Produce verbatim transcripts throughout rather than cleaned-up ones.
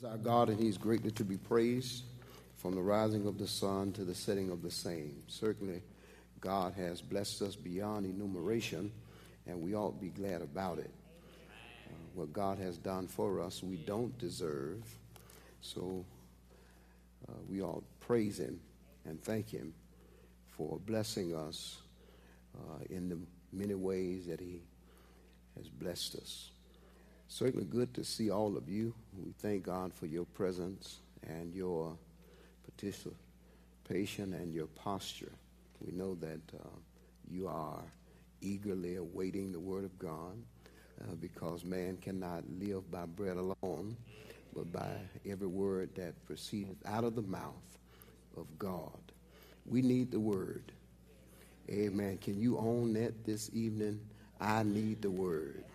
is our God, and he's greatly to be praised from the rising of the sun to the setting of the same. Certainly, God has blessed us beyond enumeration, and we ought to be glad about it. Uh, what God has done for us, we don't deserve, so uh, we ought to praise him and thank him for blessing us uh, in the many ways that he has blessed us. Certainly good to see all of you. We thank God for your presence and your participation and your posture. We know that uh, you are eagerly awaiting the word of God uh, because man cannot live by bread alone, but by every word that proceeds out of the mouth of God. We need the word. Amen. Can you own that this evening? I need the word.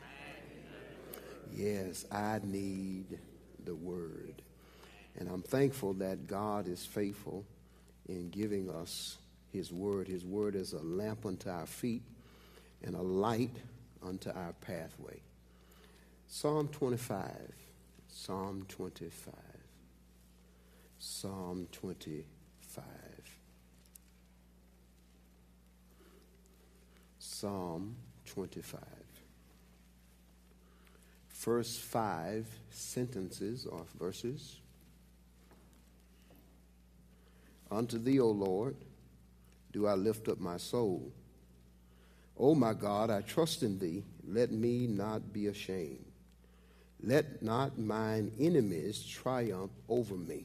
Yes, I need the word. And I'm thankful that God is faithful in giving us his word. His word is a lamp unto our feet and a light unto our pathway. Psalm twenty-five. Psalm twenty-five. Psalm twenty-five. Psalm twenty-five. First five sentences or verses. Unto thee, O Lord, do I lift up my soul. O my God, I trust in thee. Let me not be ashamed. Let not mine enemies triumph over me.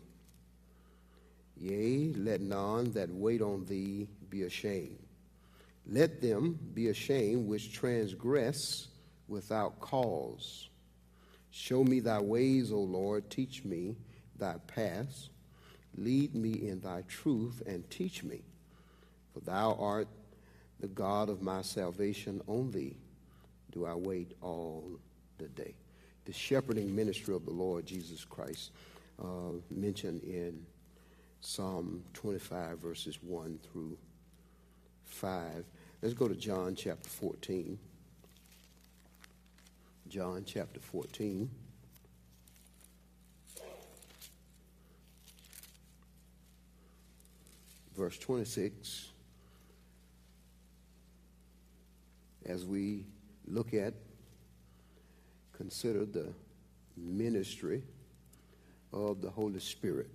Yea, let none that wait on thee be ashamed. Let them be ashamed which transgress without cause. Show me thy ways, O Lord, teach me thy paths. Lead me in thy truth and teach me. For thou art the God of my salvation. On thee do I wait all the day. The shepherding ministry of the Lord Jesus Christ uh, mentioned in Psalm twenty-five, verses one through five. Let's go to John chapter fourteen. John chapter fourteen. Verse twenty-six. As we look at, consider the ministry of the Holy Spirit.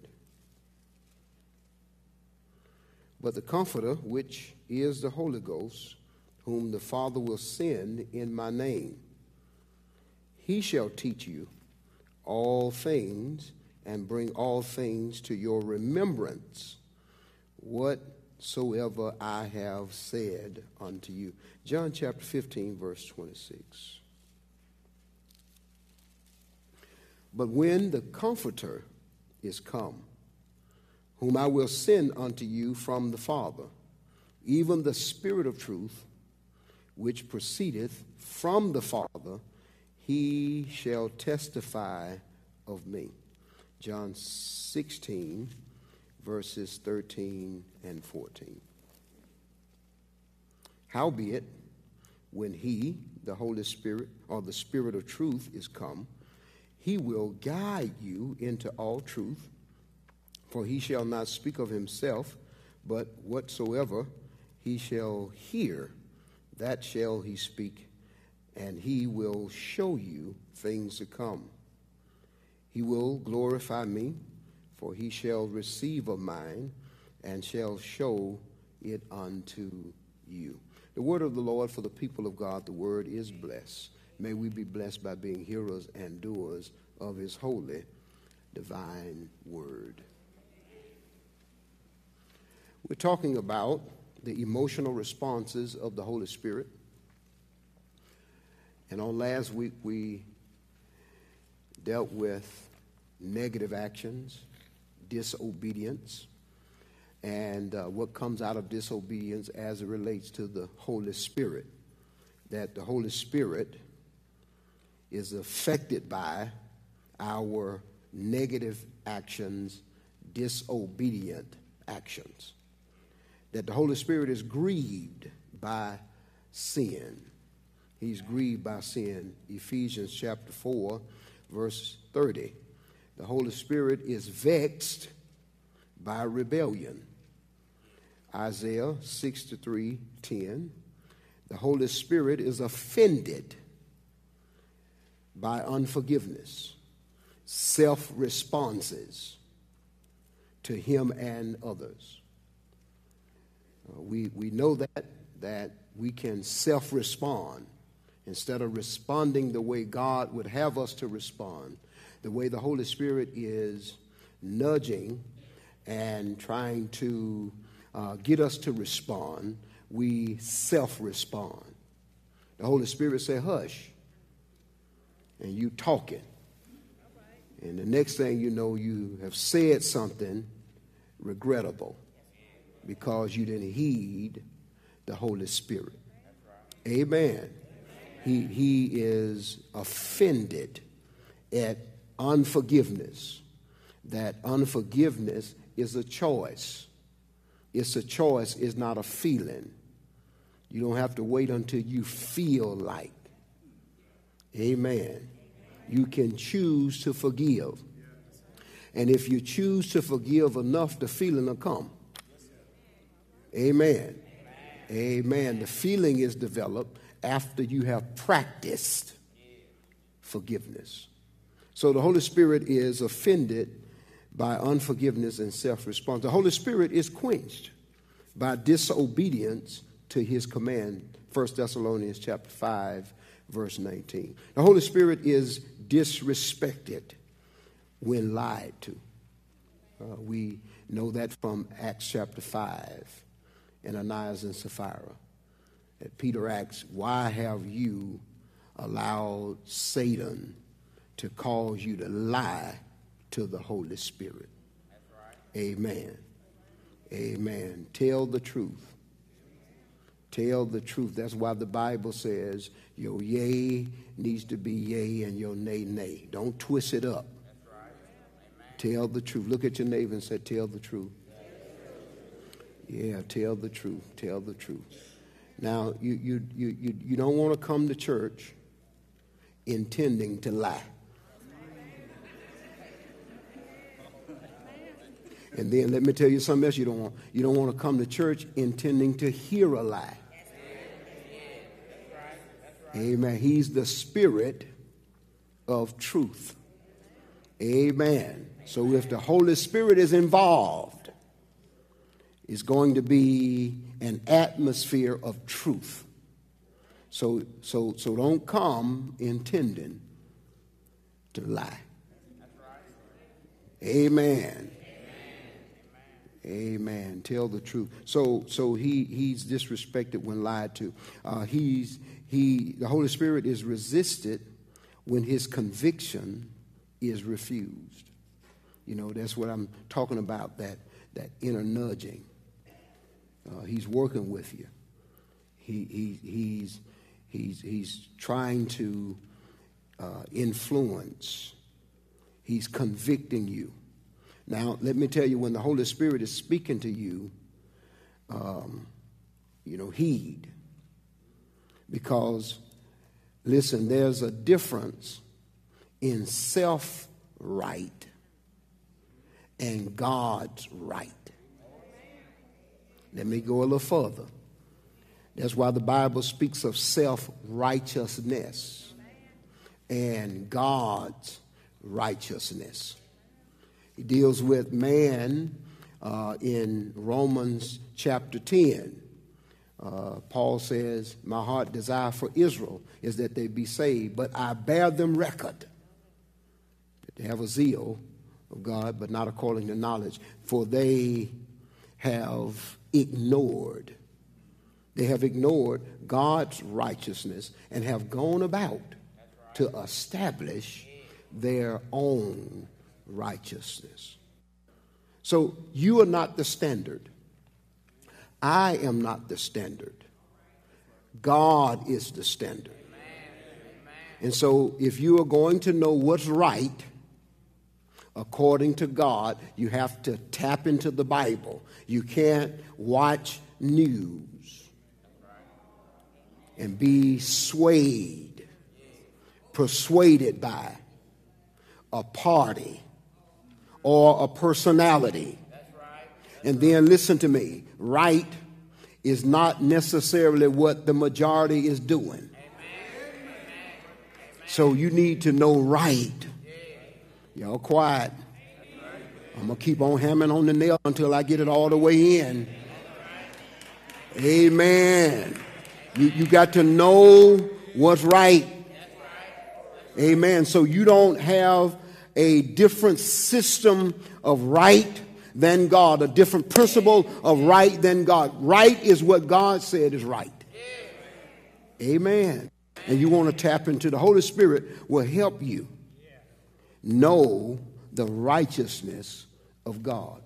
But the Comforter, which is the Holy Ghost, whom the Father will send in my name, he shall teach you all things and bring all things to your remembrance, whatsoever I have said unto you. John chapter fifteen, verse twenty-six. But when the Comforter is come, whom I will send unto you from the Father, even the Spirit of truth, which proceedeth from the Father, he shall testify of me. John sixteen, verses thirteen and fourteen. Howbeit, when he, the Holy Spirit, or the Spirit of truth, is come, he will guide you into all truth, for he shall not speak of himself, but whatsoever he shall hear, that shall he speak, and he will show you things to come. He will glorify me, for he shall receive of mine, and shall show it unto you. The word of the Lord for the people of God. The word is blessed. May we be blessed by being hearers and doers of his holy, divine word. We're talking about the emotional responses of the Holy Spirit. And on last week, we dealt with negative actions, disobedience, and uh, what comes out of disobedience as it relates to the Holy Spirit. That the Holy Spirit is affected by our negative actions, disobedient actions. That the Holy Spirit is grieved by sin. He's grieved by sin. Ephesians chapter four, verse thirty. The Holy Spirit is vexed by rebellion. Isaiah sixty-three ten. The Holy Spirit is offended by unforgiveness, self-responses to him and others. Uh, we, we know that, that we can self-respond instead of responding the way God would have us to respond, the way the Holy Spirit is nudging and trying to uh, get us to respond, we self-respond. The Holy Spirit say, hush, and you talking. And the next thing you know, you have said something regrettable because you didn't heed the Holy Spirit. Amen. He, he is offended at unforgiveness. That unforgiveness is a choice. It's a choice, it's not a feeling. You don't have to wait until you feel like. Amen. You can choose to forgive. And if you choose to forgive enough, the feeling will come. Amen. Amen. The feeling is developed after you have practiced forgiveness. So the Holy Spirit is offended by unforgiveness and self-response. The Holy Spirit is quenched by disobedience to his command. First Thessalonians chapter five, verse nineteen. The Holy Spirit is disrespected when lied to. Uh, we know that from Acts chapter five, and Ananias and Sapphira. That Peter asks, why have you allowed Satan to cause you to lie to the Holy Spirit? That's right. Amen. Amen. Tell the truth. Tell the truth. That's why the Bible says your yea needs to be yea and your nay, nay. Don't twist it up. That's right. Tell the truth. Look at your neighbor and say, tell the truth. Yeah, tell the truth. Tell the truth. Now, you, you, you, you, you don't want to come to church intending to lie. And then let me tell you something else you don't want. You don't want to come to church intending to hear a lie. Amen. He's the Spirit of truth. Amen. So if the Holy Spirit is involved, it's going to be an atmosphere of truth. So, so, so don't come intending to lie. Amen. Amen. Tell the truth. So, so he he's disrespected when lied to. Uh, he's he. The Holy Spirit is resisted when his conviction is refused. You know, that's what I'm talking about. That that inner nudging. Uh, he's working with you. He he he's he's he's trying to uh, influence. He's convicting you. Now, let me tell you, when the Holy Spirit is speaking to you, um, you know, heed. Because, listen, there's a difference in self-right and God's right. Let me go a little further. That's why the Bible speaks of self-righteousness and God's righteousness. He deals with man uh, in Romans chapter ten. Uh, Paul says, my heart desire for Israel is that they be saved, but I bear them record that they have a zeal of God, but not according to knowledge, for they have ignored. They have ignored God's righteousness and have gone about to establish their own righteousness. So you are not the standard. I am not the standard. God is the standard. And so if you are going to know what's right according to God, you have to tap into the Bible. You can't watch news and be swayed, persuaded by a party or a personality. And then listen to me, right is not necessarily what the majority is doing. So you need to know right. Y'all quiet. I'm going to keep on hammering on the nail until I get it all the way in. Amen. You, you got to know what's right. Amen. So you don't have a different system of right than God, a different principle of right than God. Right is what God said is right. Amen. And you want to tap into the Holy Spirit will help you know the righteousness of God.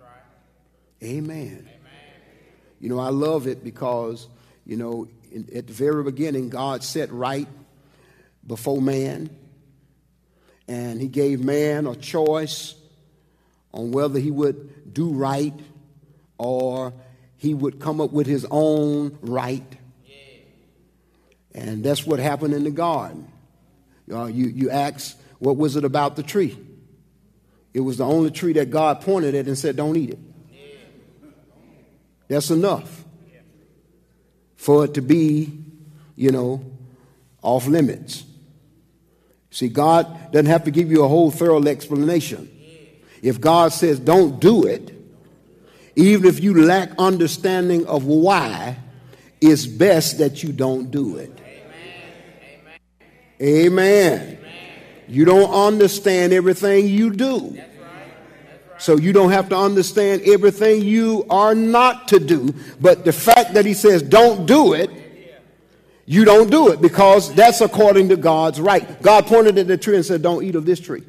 Amen. You know, I love it because, you know, in, at the very beginning, God set right before man. And he gave man a choice on whether he would do right or he would come up with his own right. And that's what happened in the garden. Uh, you, you ask, what was it about the tree? It was the only tree that God pointed at and said, don't eat it. That's enough for it to be, you know, off limits. See, God doesn't have to give you a whole thorough explanation. If God says don't do it, even if you lack understanding of why, it's best that you don't do it. Amen. Amen. You don't understand everything you do. That's right. That's right. So you don't have to understand everything you are not to do. But the fact that he says don't do it, you don't do it because that's according to God's right. God pointed at the tree and said, don't eat of this tree.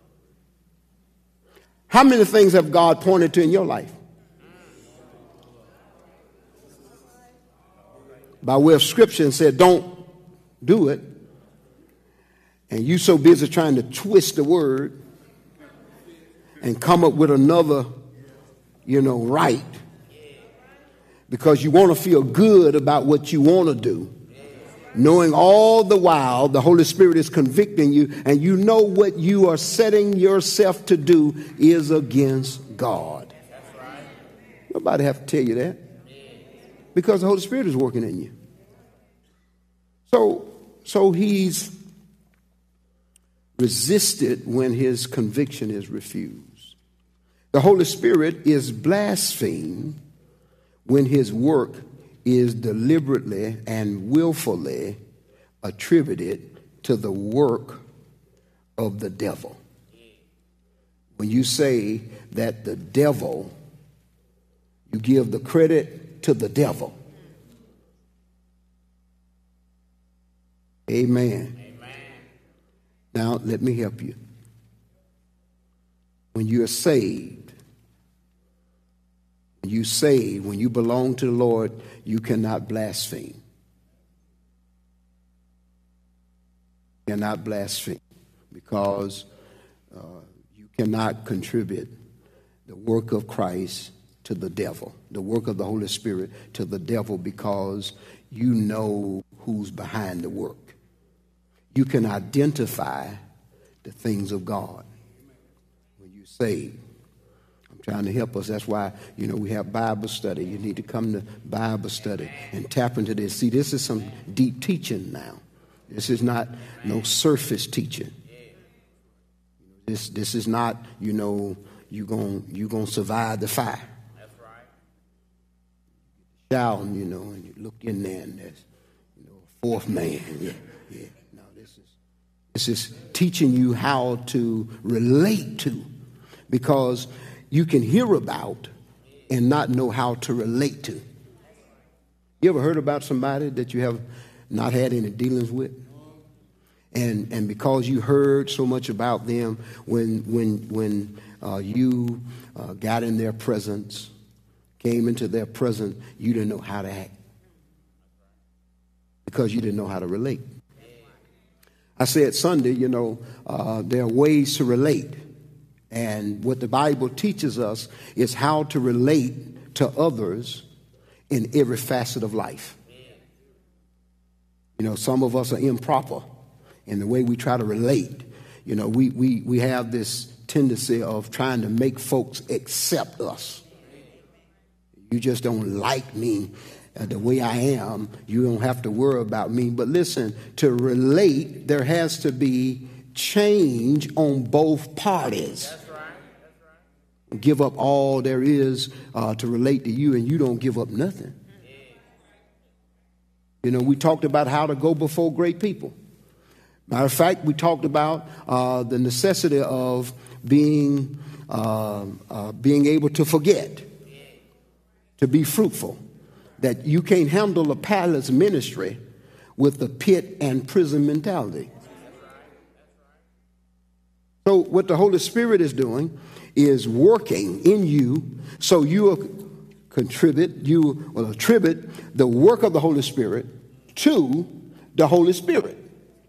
How many things have God pointed to in your life? By way of scripture and said, don't do it. And you so busy trying to twist the word and come up with another, you know, right. Because you want to feel good about what you want to do. Knowing all the while the Holy Spirit is convicting you and you know what you are setting yourself to do is against God. Nobody have to tell you that. Because the Holy Spirit is working in you. So, so he's resisted when his conviction is refused. The Holy Spirit is blasphemed when his work is deliberately and willfully attributed to the work of the devil. When you say that the devil, you give the credit to the devil. Amen. Now, let me help you. When you are saved, when you saved, when you belong to the Lord, you cannot blaspheme. You cannot blaspheme because uh, you cannot contribute the work of Christ to the devil, the work of the Holy Spirit to the devil because you know who's behind the work. You can identify the things of God when you say, I'm trying to help us. That's why, you know, we have Bible study. You need to come to Bible study and tap into this. See, this is some deep teaching now. This is not no surface teaching. This this is not, you know, you're going you gonna survive the fire. That's right. Shouting, you know, and you look in there and there's, you know, a fourth man. Yeah, yeah. This is teaching you how to relate to, because you can hear about and not know how to relate to. You ever heard about somebody that you have not had any dealings with? And and because you heard so much about them, when when when uh, you uh, got in their presence, came into their presence, you didn't know how to act because you didn't know how to relate. I said Sunday, you know, uh, there are ways to relate. And what the Bible teaches us is how to relate to others in every facet of life. You know, some of us are improper in the way we try to relate. You know, we we we have this tendency of trying to make folks accept us. You just don't like me uh, the way I am. You don't have to worry about me. But listen, to relate, there has to be change on both parties. That's right. That's right. Give up all there is uh, to relate to you, and you don't give up nothing. You know, we talked about how to go before great people. Matter of fact, we talked about uh, the necessity of being uh, uh, being able to forget, to be fruitful. That you can't handle a palace ministry with the pit and prison mentality. So what the Holy Spirit is doing is working in you, so you will contribute, you will attribute the work of the Holy Spirit to the Holy Spirit.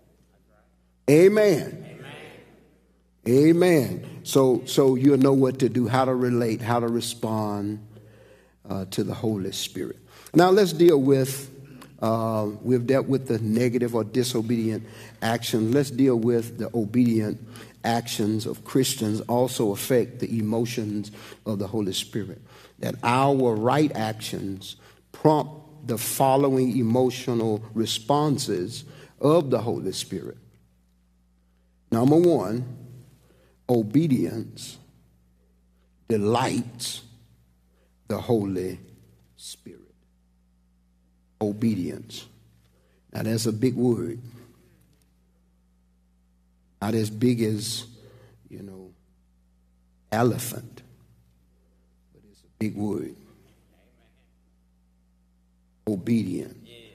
Amen. Amen. Amen. So, so you'll know what to do, how to relate, how to respond uh, to the Holy Spirit. Now let's deal with, uh, we've dealt with the negative or disobedient action. Let's deal with the obedient actions of Christians also affect the emotions of the Holy Spirit. That our right actions prompt the following emotional responses of the Holy Spirit. Number one, obedience delights the Holy Spirit. Obedience. Now that's a big word. Not as big as, you know, elephant, but it's a big word. Obedience.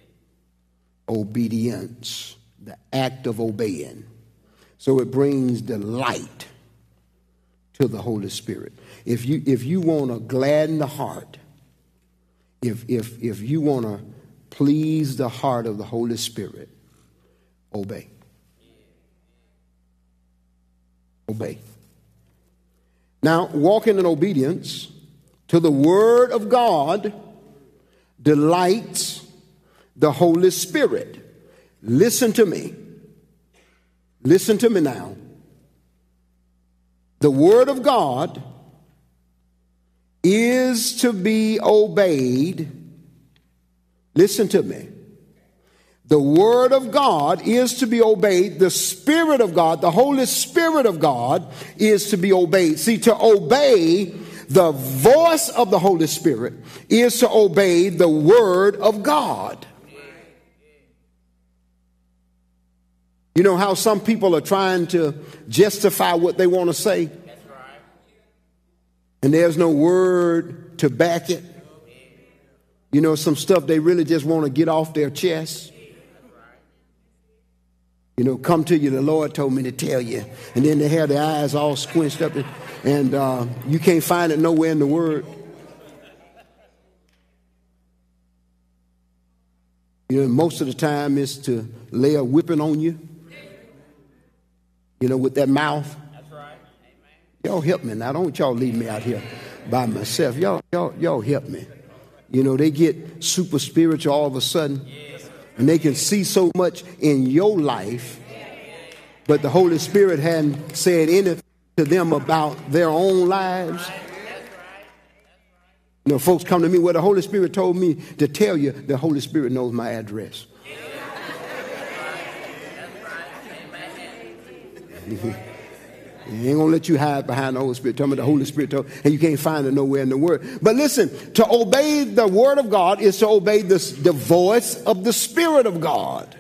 Obedience, the act of obeying. So it brings delight to the Holy Spirit. If you if you want to gladden the heart, if if if you want to please the heart of the Holy Spirit, obey. Obey. Now, walking in obedience to the Word of God delights the Holy Spirit. Listen to me. Listen to me now. The Word of God is to be obeyed. Listen to me. The Word of God is to be obeyed. The Spirit of God, the Holy Spirit of God, is to be obeyed. See, to obey the voice of the Holy Spirit is to obey the Word of God. You know how some people are trying to justify what they want to say? That's right. And there's no word to back it. You know, some stuff they really just want to get off their chest. You know, come to you, the Lord told me to tell you. And then they have their eyes all squinched up, and, and uh, you can't find it nowhere in the Word. You know, most of the time it's to lay a whipping on you. You know, with that mouth. That's right. Y'all help me now. Don't y'all leave me out here by myself. Y'all, y'all, y'all help me. You know, they get super spiritual all of a sudden. And they can see so much in your life, but the Holy Spirit hadn't said anything to them about their own lives. You know, folks come to me, well, the Holy Spirit told me to tell you the Holy Spirit knows my address. He ain't gonna let you hide behind the Holy Spirit. Tell me the Holy Spirit told, and you can't find it nowhere in the Word. But listen, to obey the Word of God is to obey the, the voice of the Spirit of God.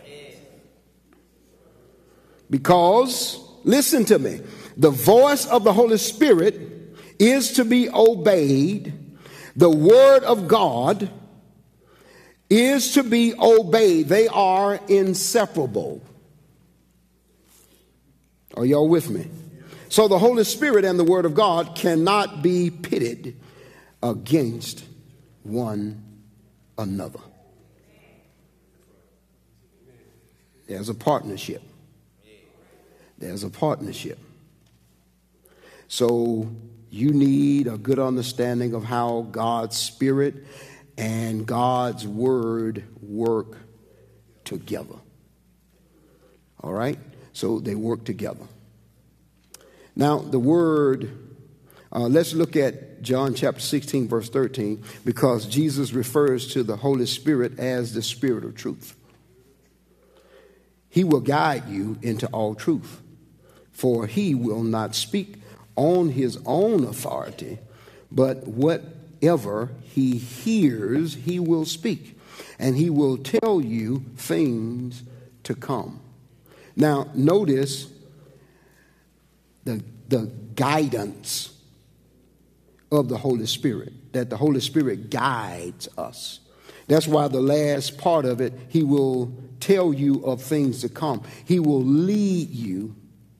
Because, listen to me, the voice of the Holy Spirit is to be obeyed. The Word of God is to be obeyed. They are inseparable. Are y'all with me? So the Holy Spirit and the Word of God cannot be pitted against one another. There's a partnership. There's a partnership. So you need a good understanding of how God's Spirit and God's Word work together. All right? So they work together. Now, the word, uh, let's look at John chapter sixteen, verse thirteen, because Jesus refers to the Holy Spirit as the Spirit of truth. He will guide you into all truth, for he will not speak on his own authority, but whatever he hears, he will speak, and he will tell you things to come. Now, notice the, the guidance of the Holy Spirit, that the Holy Spirit guides us. That's why the last part of it, he will tell you of things to come. He will lead you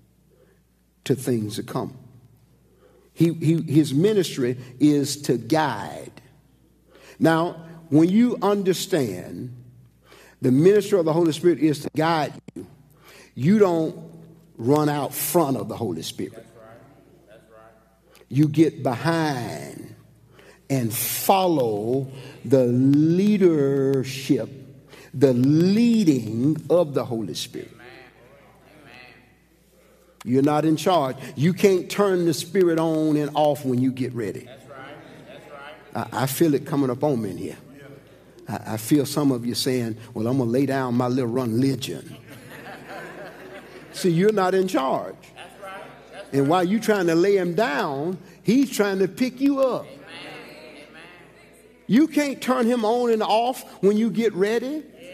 to things to come. He, he, his ministry is to guide. Now, when you understand the ministry of the Holy Spirit is to guide you, you don't run out front of the Holy Spirit. That's right. That's right. You get behind and follow the leadership, the leading of the Holy Spirit. Amen. Amen. You're not in charge. You can't turn the Spirit on and off when you get ready. That's right. That's right. I, I feel it coming up on me in here. I, I feel some of you saying, well, I'm going to lay down my little religion. See, you're not in charge. That's right. That's and while you're trying to lay him down, he's trying to pick you up. Amen. Amen. You can't turn him on and off when you get ready. Yeah.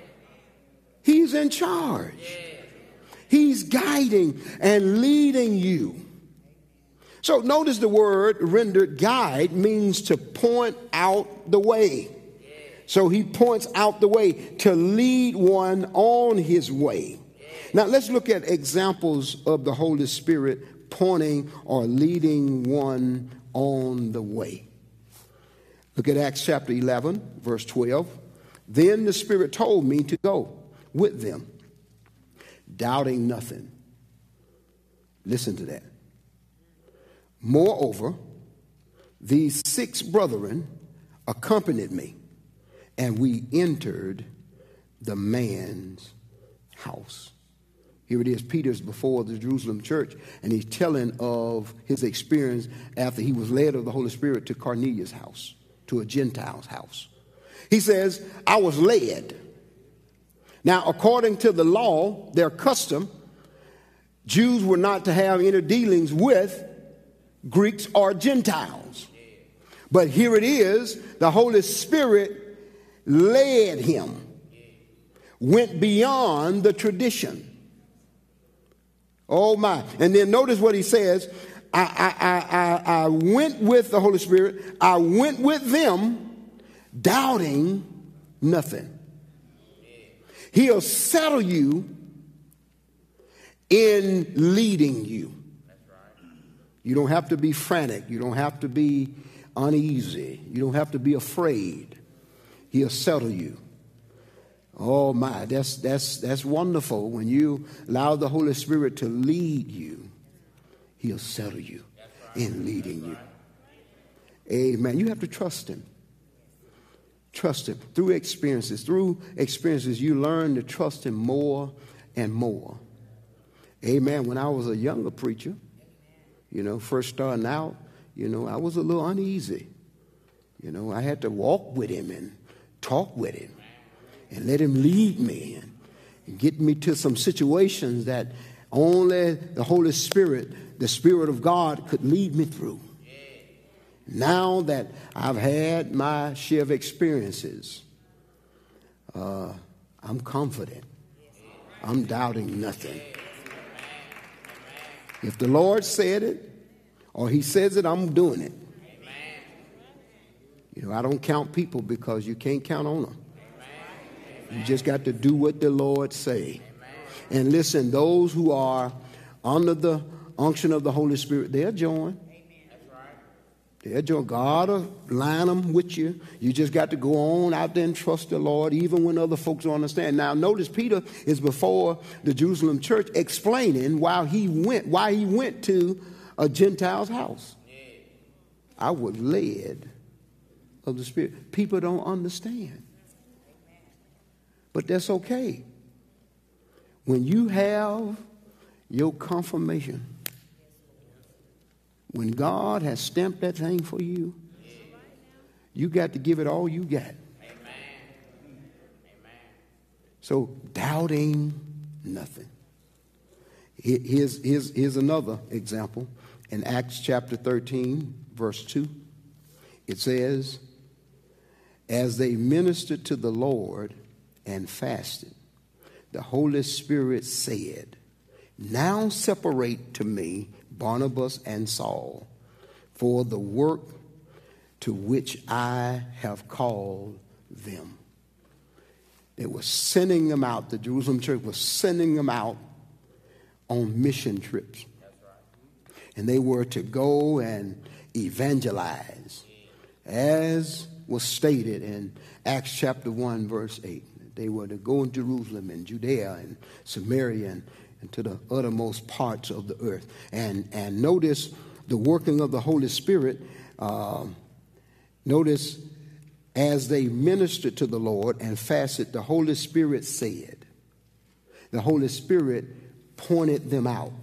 He's in charge. Yeah. He's guiding and leading you. So notice the word rendered guide means to point out the way. Yeah. So he points out the way to lead one on his way. Now, let's look at examples of the Holy Spirit pointing or leading one on the way. Look at Acts chapter eleven, verse twelve. Then the Spirit told me to go with them, doubting nothing. Listen to that. Moreover, these six brethren accompanied me, and we entered the man's house. Here it is, Peter's before the Jerusalem church, and he's telling of his experience after he was led of the Holy Spirit to Cornelius' house, to a Gentile's house. He says, I was led. Now, according to the law, their custom, Jews were not to have any dealings with Greeks or Gentiles. But here it is, the Holy Spirit led him, went beyond the tradition. Oh my. And then notice what he says. I, I, I, I, I went with the Holy Spirit. I went with them, doubting nothing. He'll settle you in leading you. You don't have to be frantic. You don't have to be uneasy. You don't have to be afraid. He'll settle you. Oh my, that's that's that's wonderful. When you allow the Holy Spirit to lead you, he'll settle you in leading you. Amen. You have to trust him. Trust him. Through experiences, through experiences, you learn to trust him more and more. Amen. When I was a younger preacher, you know, first starting out, you know, I was a little uneasy. You know, I had to walk with him and talk with him and let him lead me and, and get me to some situations that only the Holy Spirit, the Spirit of God, could lead me through. Now that I've had my share of experiences, uh, I'm confident. I'm doubting nothing. If the Lord said it, or he says it, I'm doing it. You know, I don't count people because you can't count on them. You just got to do what the Lord say. And listen, those who are under the unction of the Holy Spirit, they'll join. They'll join. God will line them with you. You just got to go on out there and trust the Lord, even when other folks don't understand. Now, notice Peter is before the Jerusalem church explaining why he went, why he went to a Gentile's house. I was led of the Spirit. People don't understand. But that's okay. When you have your confirmation When God has stamped that thing for you, you got to give it all you got. So doubting nothing. Here's, here's, here's another example. In Acts chapter thirteen, verse two, it says, as they ministered to the Lord and fasted, the Holy Spirit said, now separate to me Barnabas and Saul for the work to which I have called them. They were sending them out. The Jerusalem church was sending them out on mission trips. And they were to go and evangelize, as was stated in Acts chapter one, verse eight. They were to go in Jerusalem and Judea and Samaria and, and to the uttermost parts of the earth. And, and notice the working of the Holy Spirit. Uh, notice as they ministered to the Lord and fasted, the Holy Spirit said, the Holy Spirit pointed them out.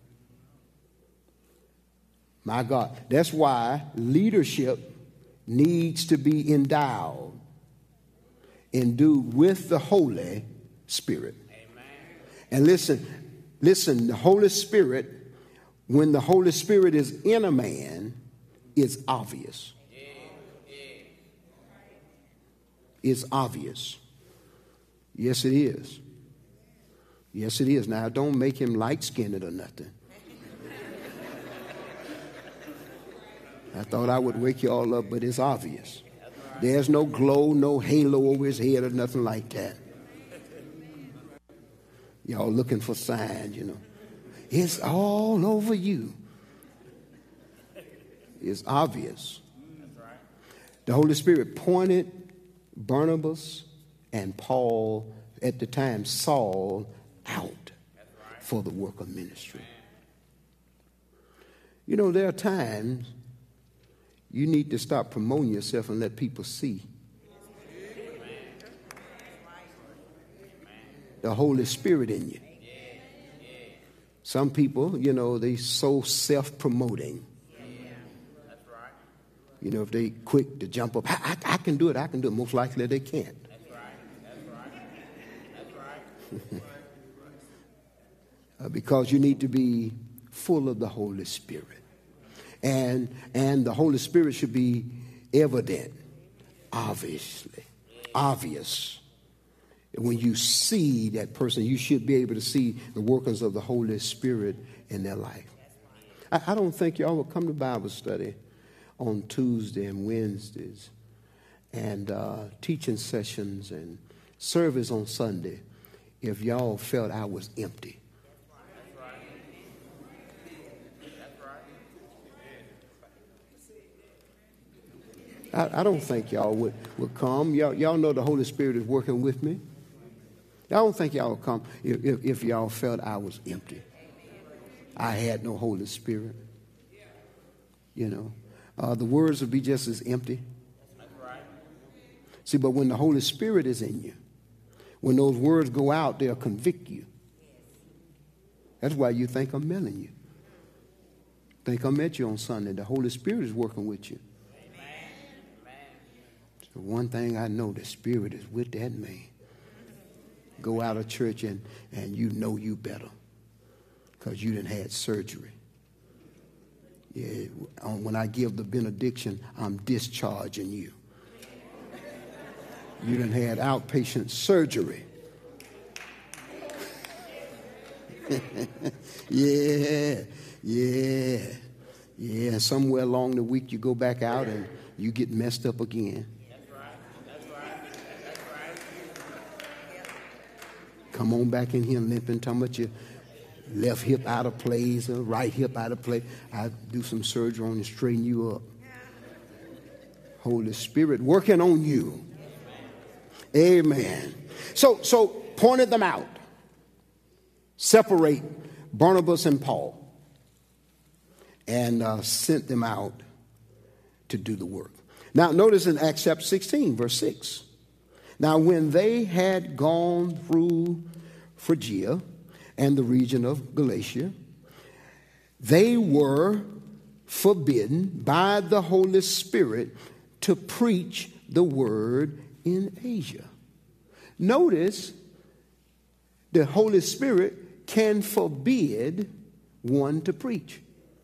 My God, that's why leadership needs to be endowed, endued with the Holy Spirit. Amen. And listen, listen, the Holy Spirit, when the Holy Spirit is in a man, it's obvious. It's obvious. Yes, it is. Yes, it is. Now, don't make him light-skinned or nothing. I thought I would wake you all up, but it's obvious. There's no glow, no halo over his head or nothing like that. Y'all looking for signs, you know. It's all over you. It's obvious. The Holy Spirit pointed Barnabas and Paul, at the time Saul, out for the work of ministry. You know, there are times you need to stop promoting yourself and let people see the Holy Spirit in you. Some people, you know, they so self-promoting. You know, if they quick to jump up, I, I, I can do it, I can do it. Most likely they can't. That's right. That's right. That's right. uh, because you need to be full of the Holy Spirit. And, and the Holy Spirit should be evident, obviously, obvious. When you see that person, you should be able to see the workings of the Holy Spirit in their life. I, I don't think y'all will come to Bible study on Tuesday and Wednesdays and uh, teaching sessions and service on Sunday if y'all felt I was empty. I, I don't think y'all would, would come. Y'all, y'all know the Holy Spirit is working with me. I don't think y'all would come if, if, if y'all felt I was empty. I had no Holy Spirit. You know. Uh, the words would be just as empty. See, but when the Holy Spirit is in you, when those words go out, they'll convict you. That's why you think I'm mailing you. Think I met you on Sunday. The Holy Spirit is working with you. So one thing I know, the Spirit is with that man. Go out of church and, and you know you better because you done had surgery. Yeah, when I give the benediction, I'm discharging you. You done had outpatient surgery. yeah, yeah, yeah. Somewhere along the week you go back out and you get messed up again. That's right. That's right. That's right. Come on back in here limping, talking about your left hip out of place, or right hip out of place. I do some surgery on you, straighten you up. Holy Spirit working on you. Amen. So, so pointed them out. Separate Barnabas and Paul. And uh, sent them out to do the work. Now, notice in Acts chapter sixteen, verse six. Now, when they had gone through Phrygia and the region of Galatia, they were forbidden by the Holy Spirit to preach the word in Asia. Notice the Holy Spirit can forbid one to preach.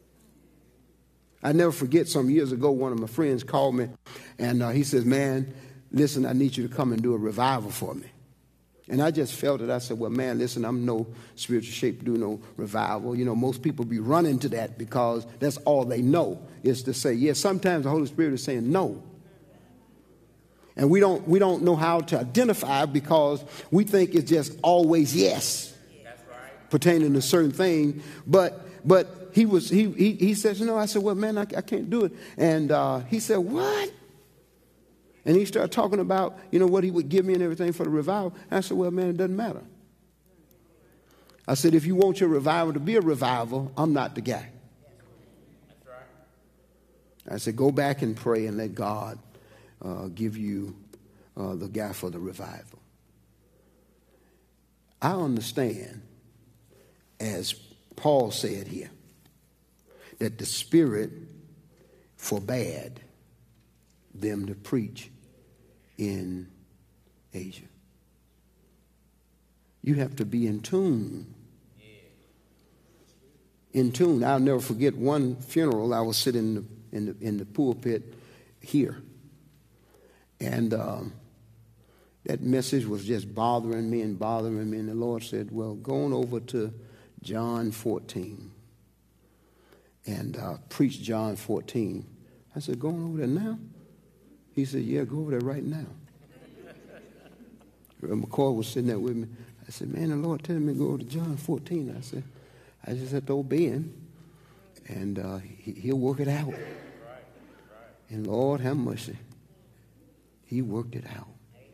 I never forget, some years ago, one of my friends called me, and uh, he says, man, listen, I need you to come and do a revival for me. And I just felt it. I said, well, man, listen, I'm no spiritual shape to do no revival. You know, most people be running to that because that's all they know is to say, yes, sometimes the Holy Spirit is saying no. And we don't, we don't know how to identify because we think it's just always yes. That's right. Pertaining to certain things. But but he was he he, he says, no. I said, well, man, I, I can't do it. And uh, he said, what? And he started talking about, you know, what he would give me and everything for the revival. I said, well, man, it doesn't matter. I said, if you want your revival to be a revival, I'm not the guy. That's right. I said, go back and pray and let God uh, give you uh, the guy for the revival. I understand, as Paul said here, that the Spirit forbade them to preach in Asia. You have to be in tune. In tune. I'll never forget one funeral. I was sitting in the, in the, in the pulpit here. And um, that message was just bothering me and bothering me. And the Lord said, well, go on over to John fourteen and uh, preach John fourteen. I said, go on over there now? He said, yeah, go over there right now. McCoy was sitting there with me. I said, man, the Lord telling me to go over to John fourteen. I said, I just have to obey him, and uh, he, he'll work it out. And Lord, have mercy. He worked it out.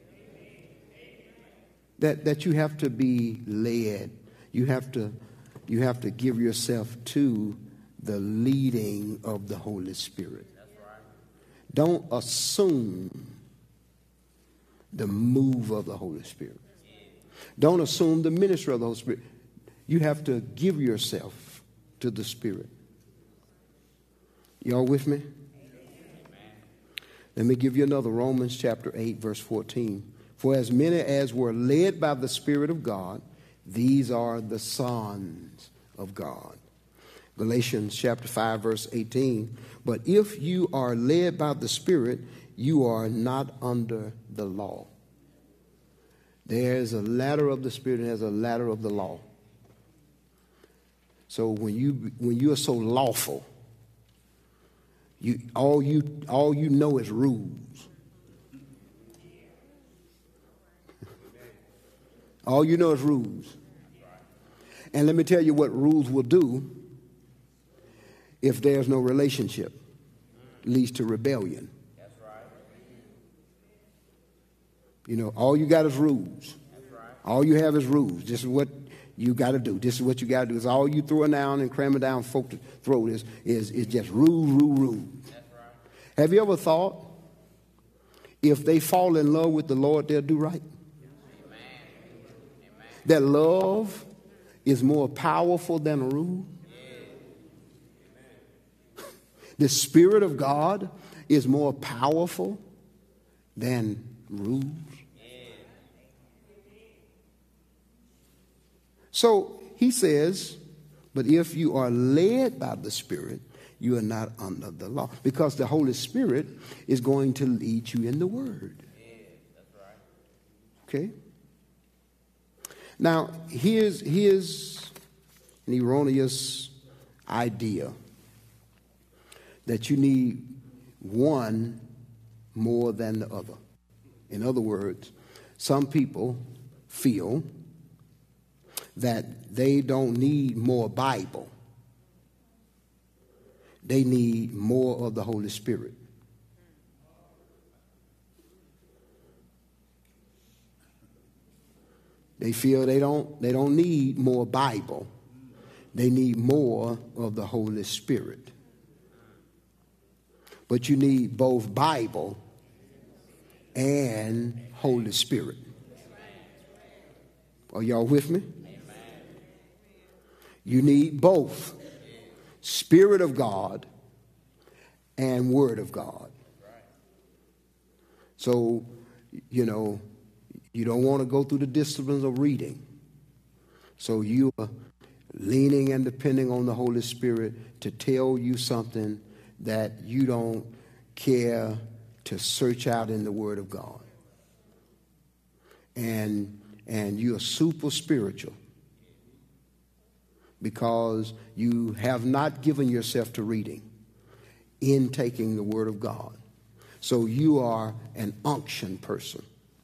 That that you have to be led. You have to you have to give yourself to the leading of the Holy Spirit. Don't assume the move of the Holy Spirit. Don't assume the ministry of the Holy Spirit. You have to give yourself to the Spirit. Y'all with me? Let me give you another. Romans chapter eight, verse fourteen. For as many as were led by the Spirit of God, these are the sons of God. Galatians chapter five, verse eighteen. But if you are led by the Spirit, you are not under the law. There's a ladder of the Spirit and there's a ladder of the law. So when you when you are so lawful, you all you all you know is rules. All you know is rules. And let me tell you what rules will do if there's no relationship. Leads to rebellion. That's right. You know, all you got is rules. That's right. All you have is rules. This is what you got to do. This is what you got to do. It's all you throwing down and cramming down folks' throat is, is, is just rule, rule, rule. That's right. Have you ever thought if they fall in love with the Lord, they'll do right? Amen. Amen. That love is more powerful than a rule. The Spirit of God is more powerful than rules. So he says, but if you are led by the Spirit, you are not under the law. Because the Holy Spirit is going to lead you in the Word. Okay? Now, here's, here's an erroneous idea that you need one more than the other. In other words, some people feel that they don't need more Bible. They need more of the Holy Spirit. They feel they don't, they don't need more Bible. They need more of the Holy Spirit. But you need both Bible and Holy Spirit. Are y'all with me? You need both Spirit of God and Word of God. So, you know, you don't want to go through the disciplines of reading. So you are leaning and depending on the Holy Spirit to tell you something that you don't care to search out in the Word of God. And, and you are super spiritual because you have not given yourself to reading, in taking the Word of God. So you are an unction person.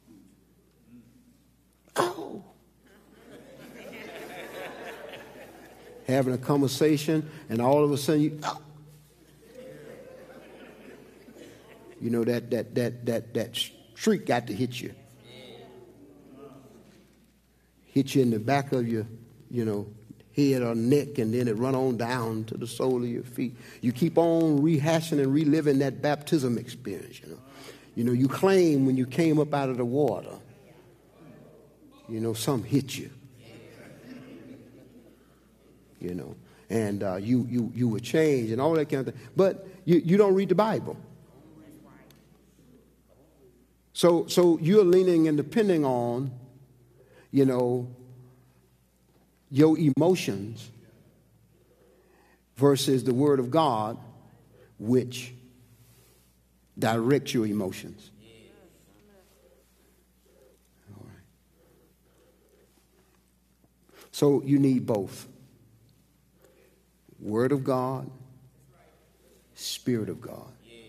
Oh. Having a conversation, and all of a sudden you, oh. You know, that that that that that shriek got to hit you. Hit you in the back of your, you know, head or neck, and then it run on down to the sole of your feet. You keep on rehashing and reliving that baptism experience, you know. You know, you claim when you came up out of the water, you know, something hit you. You know, and uh, you, you, you were changed and all that kind of thing. But you, you don't read the Bible. So, so you're leaning and depending on, you know, your emotions versus the Word of God, which directs your emotions. All right. So you need both. Word of God, Spirit of God.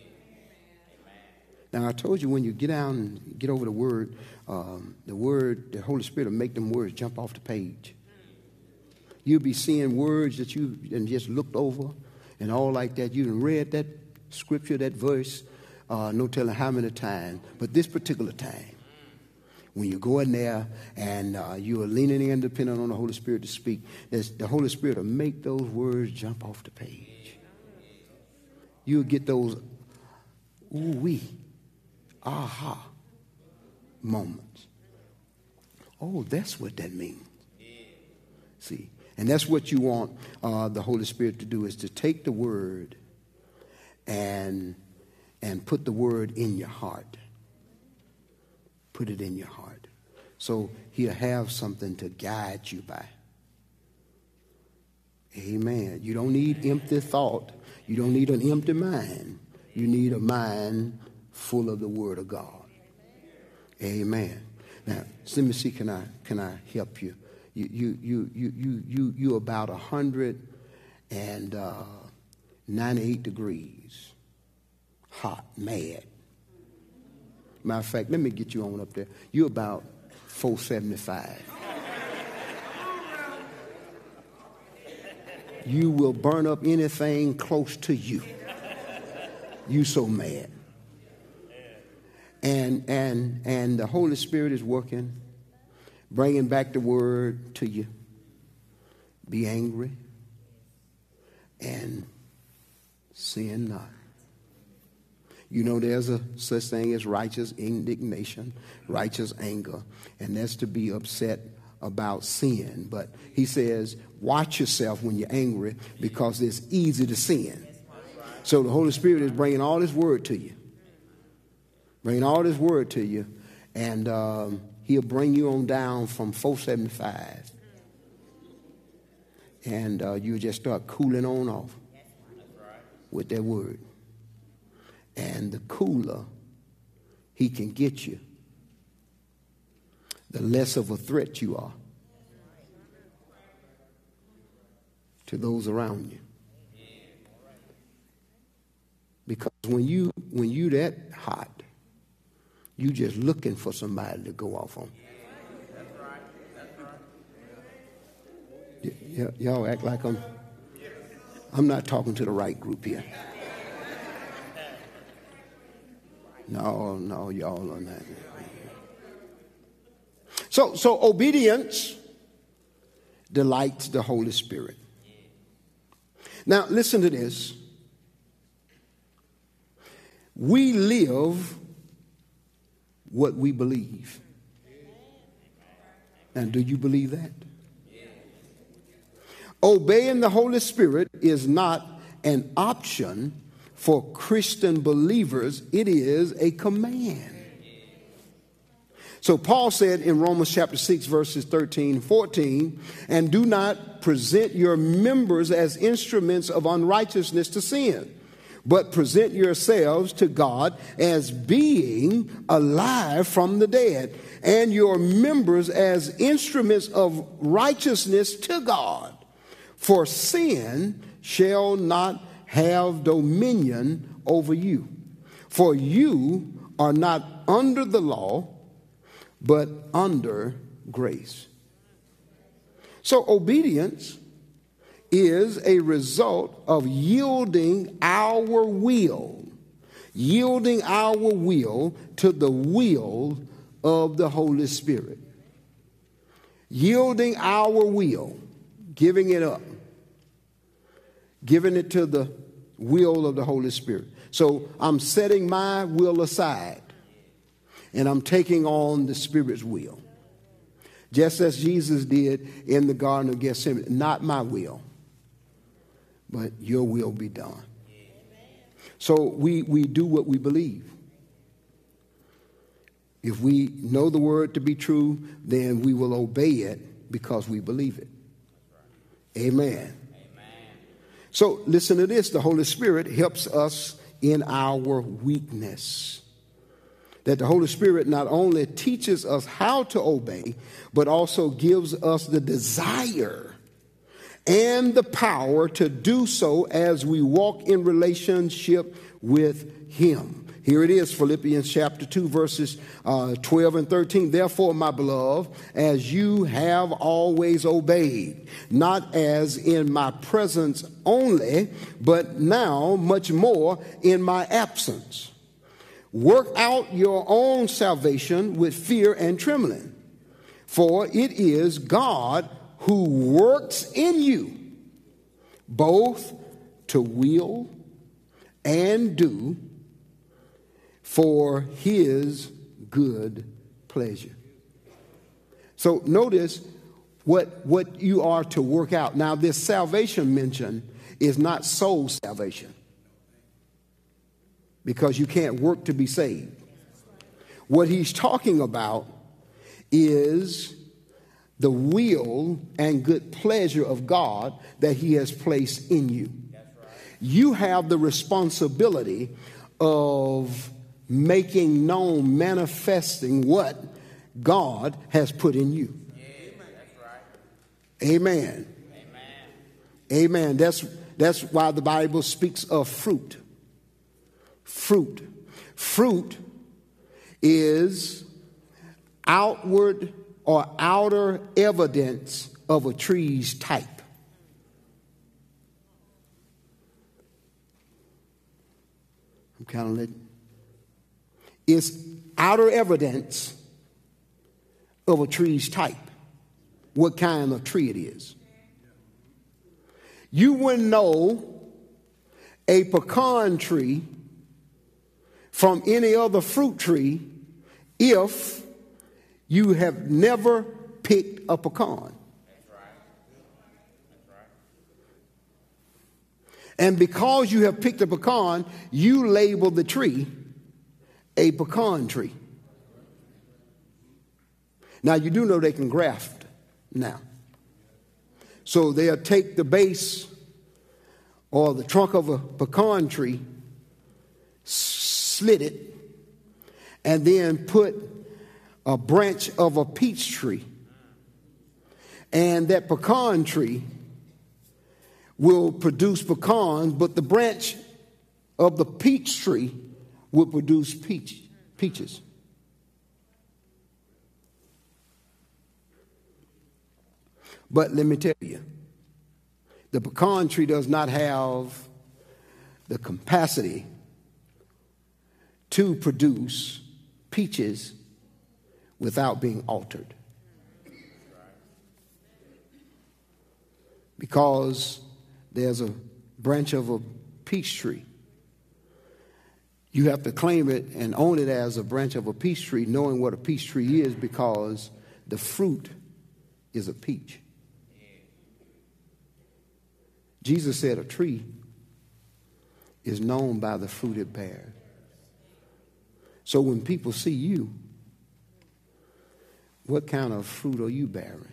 Now, I told you when you get down and get over the Word, um, the Word, the Holy Spirit will make them words jump off the page. You'll be seeing words that you and just looked over and all like that. You done read that scripture, that verse, uh, no telling how many times. But this particular time, when you go in there and uh, you are leaning and depending on the Holy Spirit to speak, the Holy Spirit will make those words jump off the page. You'll get those ooh-wee, aha moments. Oh, that's what that means. See, and that's what you want uh, the Holy Spirit to do, is to take the word and and put the word in your heart. Put it in your heart. So he'll have something to guide you by. Amen. You don't need empty thought. You don't need an empty mind. You need a mind full of the Word of God. Amen. Now, let me see, can I can I help you? You you you you you you you about a hundred and uh, ninety-eight degrees, hot, mad. Matter of fact, let me get you on up there. You're about four seventy-five. You will burn up anything close to you. You so mad. And and and the Holy Spirit is working, bringing back the word to you. Be angry and sin not. You know, there's a such thing as righteous indignation, righteous anger, and that's to be upset about sin. But he says, watch yourself when you're angry, because it's easy to sin. So the Holy Spirit is bringing all this word to you. Bringing all this word to you, and um, he'll bring you on down from four seventy-five. And uh, you just start cooling on off with that word. And the cooler he can get you, the less of a threat you are to those around you. Because when you when you that hot, you just looking for somebody to go off on. Y- y- y'all act like I'm I'm not talking to the right group here. No, no, y'all are not. So, so obedience delights the Holy Spirit. Now, listen to this. We live what we believe. Now, do you believe that? Obeying the Holy Spirit is not an option for Christian believers, it is a command. So Paul said in Romans chapter six, verses thirteen and fourteen, and do not present your members as instruments of unrighteousness to sin, but present yourselves to God as being alive from the dead, and your members as instruments of righteousness to God. For sin shall not have dominion over you. For you are not under the law, but under grace. So obedience is a result of yielding our will, yielding our will to the will of the Holy Spirit. Yielding our will, giving it up, giving it to the will of the Holy Spirit. So I'm setting my will aside, and I'm taking on the Spirit's will. Just as Jesus did in the Garden of Gethsemane. Not my will, but your will be done. So we, we do what we believe. If we know the word to be true, then we will obey it because we believe it. Amen. Amen. So listen to this. The Holy Spirit helps us in our weakness. That the Holy Spirit not only teaches us how to obey, but also gives us the desire and the power to do so as we walk in relationship with Him. Here it is, Philippians chapter two, verses uh, twelve and thirteen. Therefore, my beloved, as you have always obeyed, not as in my presence only, but now much more in my absence. Work out your own salvation with fear and trembling, for it is God who works in you, both to will and do for His good pleasure. So notice what, what you are to work out. Now, this salvation mentioned is not soul salvation, because you can't work to be saved. What he's talking about is the will and good pleasure of God that He has placed in you. You have the responsibility of making known, manifesting what God has put in you. Amen. Amen. Amen. That's, that's why the Bible speaks of fruit. Fruit. Fruit is outward or outer evidence of a tree's type. I'm kind of letting. It's outer evidence of a tree's type. What kind of tree it is. You wouldn't know a pecan tree from any other fruit tree if you have never picked a pecan. That's right. That's right. And because you have picked a pecan, you label the tree a pecan tree. Now, you do know they can graft now. So they'll take the base or the trunk of a pecan tree, slit it, and then put a branch of a peach tree. And that pecan tree will produce pecans, but the branch of the peach tree will produce peach, peaches. But let me tell you, the pecan tree does not have the capacity to produce peaches without being altered. Because there's a branch of a peach tree. You have to claim it and own it as a branch of a peach tree, knowing what a peach tree is, because the fruit is a peach. Jesus said a tree is known by the fruit it bears. So when people see you, what kind of fruit are you bearing?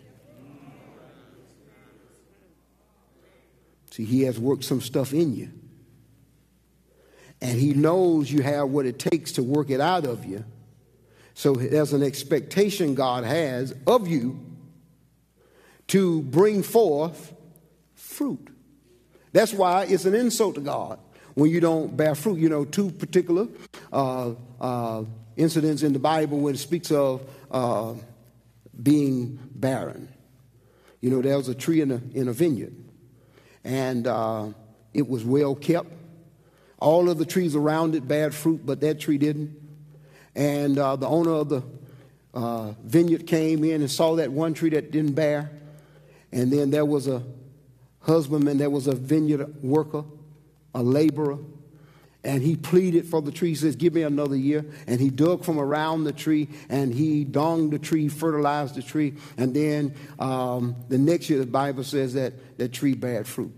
See, he has worked some stuff in you. And he knows you have what it takes to work it out of you. So there's an expectation God has of you to bring forth fruit. That's why it's an insult to God when you don't bear fruit. You know, two particular uh, uh, incidents in the Bible when it speaks of uh, being barren. You know, there was a tree in a, in a vineyard, and uh, it was well kept. All of the trees around it bared fruit, but that tree didn't. And uh, the owner of the uh, vineyard came in and saw that one tree that didn't bear. And then there was a husbandman, there was a vineyard worker, a laborer. And he pleaded for the tree. He says, give me another year. And he dug from around the tree, and he donged the tree, fertilized the tree. And then um, the next year, the Bible says that that tree bared fruit.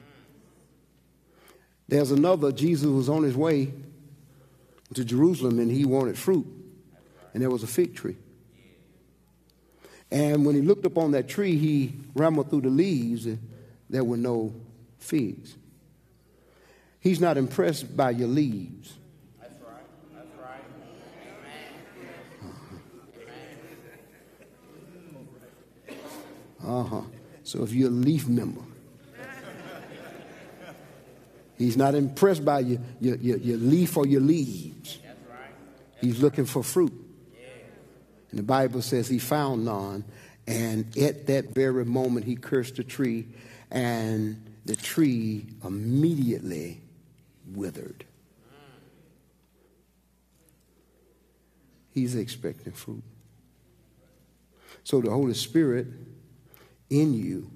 There's another, Jesus was on his way to Jerusalem, and he wanted fruit. And there was a fig tree. And when he looked upon that tree, he rambled through the leaves, and there were no figs. He's not impressed by your leaves. That's right. That's right. Amen. Uh-huh. So if you're a leaf member, he's not impressed by your, your, your, your leaf or your leaves. That's right. That's He's right. looking for fruit. Yeah. And the Bible says he found none. And at that very moment, he cursed the tree. And the tree immediately withered. He's expecting fruit. So the Holy Spirit in you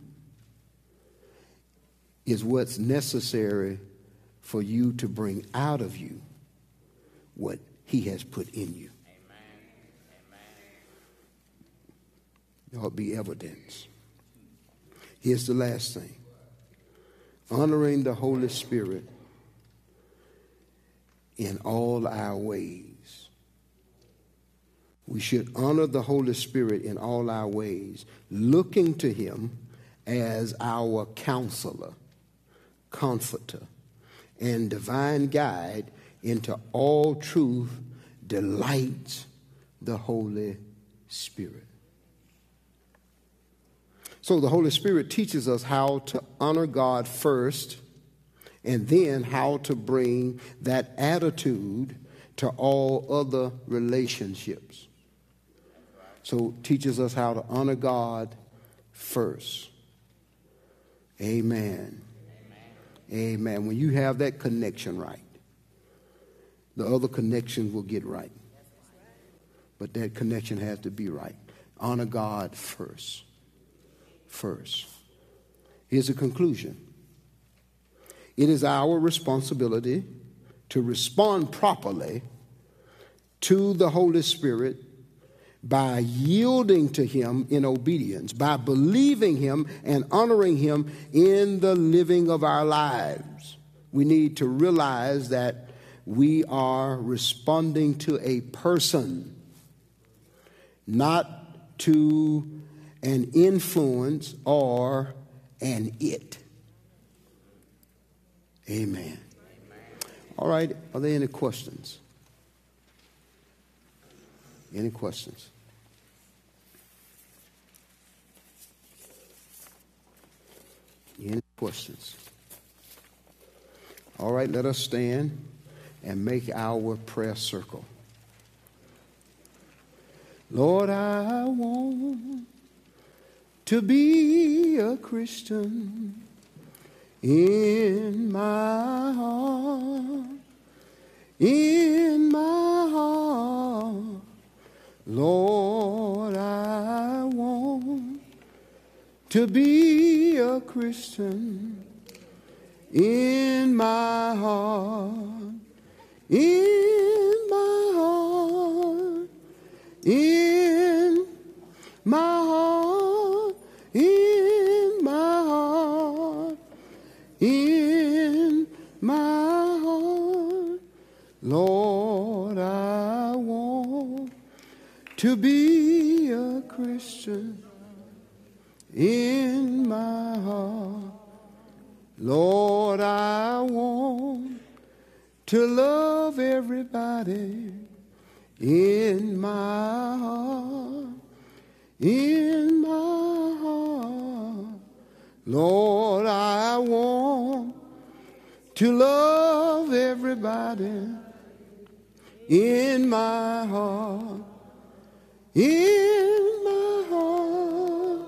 is what's necessary for you to bring out of you what he has put in you. Amen. Amen. There ought to be evidence. Here's the last thing. Honoring the Holy Spirit in all our ways. We should honor the Holy Spirit in all our ways, looking to him as our counselor, comforter, and divine guide into all truth. Delights the Holy Spirit. So the Holy Spirit teaches us how to honor God first, and then how to bring that attitude to all other relationships. So teaches us how to honor God first. Amen. Amen. Amen. When you have that connection right, the other connections will get right. But that connection has to be right. Honor God first. First. Here's a conclusion. It is our responsibility to respond properly to the Holy Spirit by yielding to him in obedience, by believing him and honoring him in the living of our lives. We need to realize that we are responding to a person, not to an influence or an it. Amen. All right, are there any questions? Any questions? Any questions? All right, let us stand and make our prayer circle. Lord, I want to be a Christian in my heart, in my heart. Lord, I want to be a Christian in my heart, in my heart, in my heart, in my heart, in my heart. Lord, I want to be a Christian in my heart. Lord, I want to love everybody in my heart, in my heart. Lord, I want to love everybody in my heart, in my heart.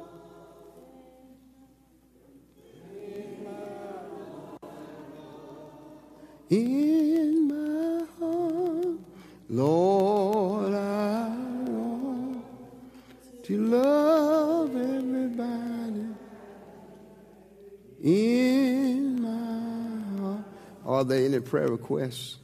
In my heart, Lord, I want to love everybody in my heart. Are there any prayer requests?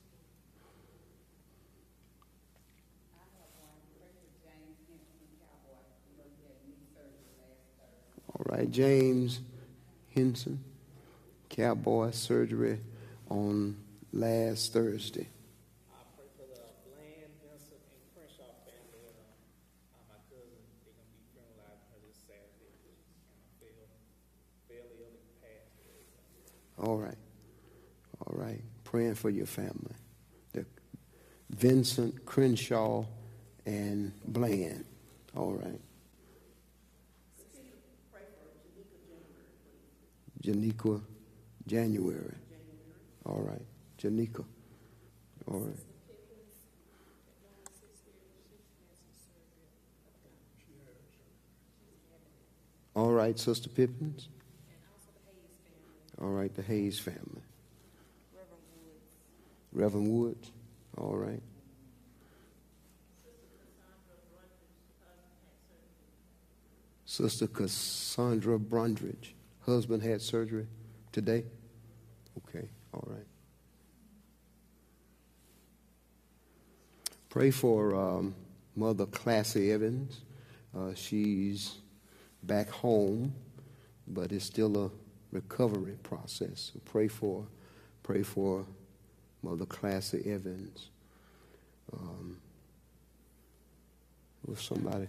All right, James Henson, cowboy surgery on last Thursday. I pray for the Bland, Vincent, and Crenshaw family. Uh, uh, my cousin, they're going to be funeralizing her this Saturday. Kind of fell, fell ill and passed away. All right. All right. Praying for your family. The Vincent, Crenshaw, and Bland. All right. Janika January. All right. Janika. All right. All right, Sister Pippins. All right, the Hayes family. Reverend Woods. All right. Sister Cassandra Brundridge. Husband had surgery today? Okay, all right. Pray for um, Mother Classy Evans. Uh, she's back home, but it's still a recovery process. So pray for, pray for Mother Classy Evans. Um, with somebody.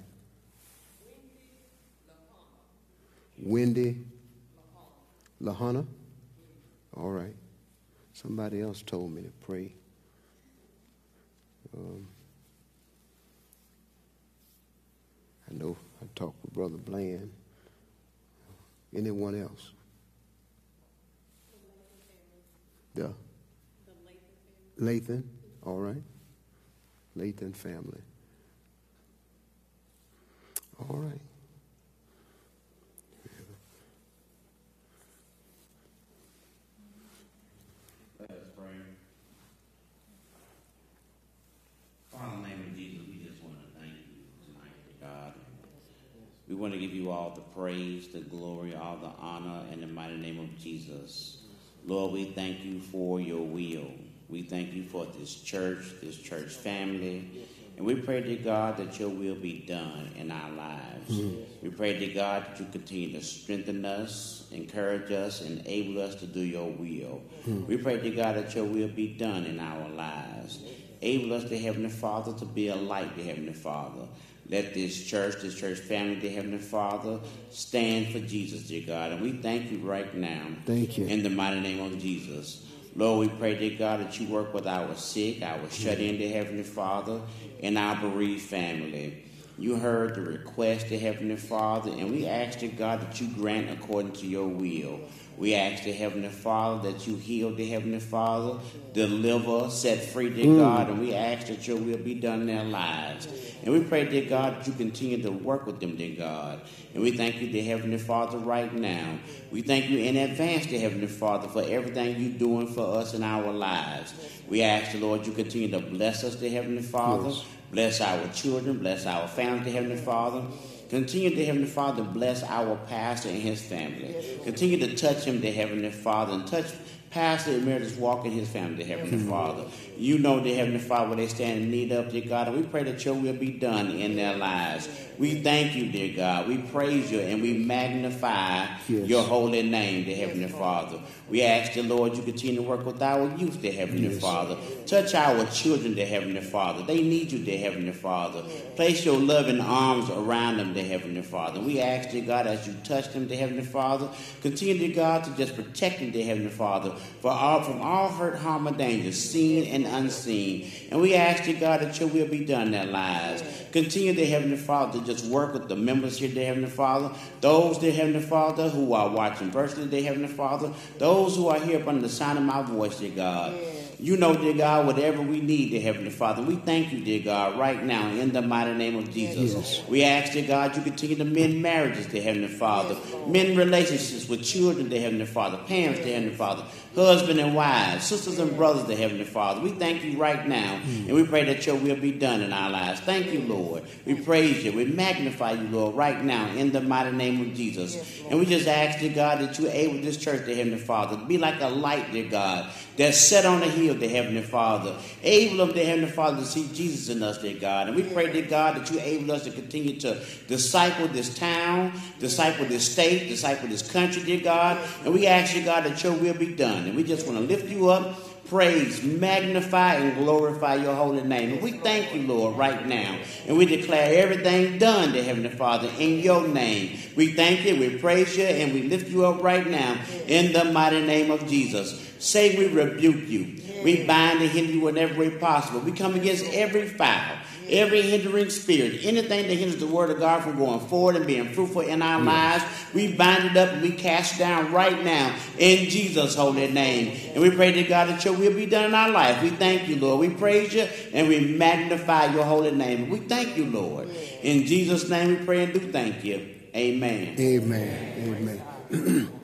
Wendy Lahana. All right. Somebody else told me to pray. Um, I know I talked with Brother Bland. Anyone else? The Lathan. All right. Lathan family. All right. Let us pray. Father, in the name of Jesus, we just want to thank you tonight, God. We want to give you all the praise, the glory, all the honor, in the mighty name of Jesus. Lord, we thank you for your will. We thank you for this church, this church family. And we pray to God that your will be done in our lives. Mm-hmm. We pray to God that you continue to strengthen us, encourage us, enable us to do your will. Mm-hmm. We pray to God that your will be done in our lives. Able us, to Heavenly Father, to be a light to Heavenly Father. Let this church, this church family, dear Heavenly Father, stand for Jesus, dear God. And we thank you right now. Thank you. In the mighty name of Jesus. Lord, we pray, dear God, that you work with our sick, our shut-in, dear Heavenly Father, and our bereaved family. You heard the request, dear Heavenly Father, and we ask, dear God, that you grant according to your will. We ask, dear Heavenly Father, that you heal, dear Heavenly Father, deliver, set free, dear mm. God, and we ask that your will be done in their lives. And we pray, dear God, that you continue to work with them, dear God. And we thank you, dear Heavenly Father, right now. We thank you in advance, dear Heavenly Father, for everything you're doing for us in our lives. We ask the Lord, you continue to bless us, dear Heavenly Father. Yes. Bless our children, bless our family, dear Heavenly Father. Continue, dear Heavenly Father, bless our pastor and his family. Continue to touch him, dear Heavenly Father, and touch Pastor Emeritus Walker and his family, dear Heavenly Father. You know, dear Heavenly Father, what they stand in need of, dear God, and we pray that your will be done in their lives. We thank you, dear God. We praise you and we magnify yes. your holy name, dear Heavenly Father. We ask, dear Lord, you continue to work with our youth, dear Heavenly yes. Father. Touch our children, dear Heavenly Father. They need you, dear Heavenly Father. Place your loving arms around them, dear Heavenly Father. We ask, dear God, as you touch them, dear Heavenly Father, continue, dear God, to just protect them, dear Heavenly Father, for all, from all hurt, harm, or danger, seen and unseen. And we ask, dear God, that your will be done in their lives. Continue, dear Heavenly Father, to just work with the members here, dear Heavenly Father. Those, dear Heavenly Father, who are watching virtually, dear Heavenly Father. Those who are here up under the sound of my voice, dear God. You know, dear God, whatever we need, dear Heavenly Father. We thank you, dear God, right now in the mighty name of Jesus. Yes. We ask, dear God, you continue to mend marriages, dear Heavenly Father. Mend relationships with children, dear Heavenly Father. Parents, dear Heavenly Father. Husband and wives, sisters and brothers, dear Heavenly Father. We thank you right now, and we pray that your will be done in our lives. Thank you, Lord. We praise you. We magnify you, Lord, right now in the mighty name of Jesus. Yes, and we just ask, dear God, that you able this church, dear Heavenly Father, to be like a light, dear God, that's set on the hill, dear Heavenly Father. Able of, dear Heavenly Father, to see Jesus in us, dear God. And we pray, dear God, that you able us to continue to disciple this town, disciple this state, disciple this country, dear God. And we ask, dear God, that your will be done. And we just want to lift you up, praise, magnify, and glorify your holy name. And we thank you, Lord, right now. And we declare everything done, dear Heavenly Father, in your name. We thank you, we praise you, and we lift you up right now in the mighty name of Jesus. Say we rebuke you. We bind and hinder you in every way possible. We come against every foul, every hindering spirit, anything that hinders the word of God from going forward and being fruitful in our yes. lives. We bind it up and we cast it down right now in Jesus' holy name. And we pray to God that your will be done in our life. We thank you, Lord. We praise you and we magnify your holy name. We thank you, Lord. In Jesus' name we pray and do thank you. Amen. Amen. Amen.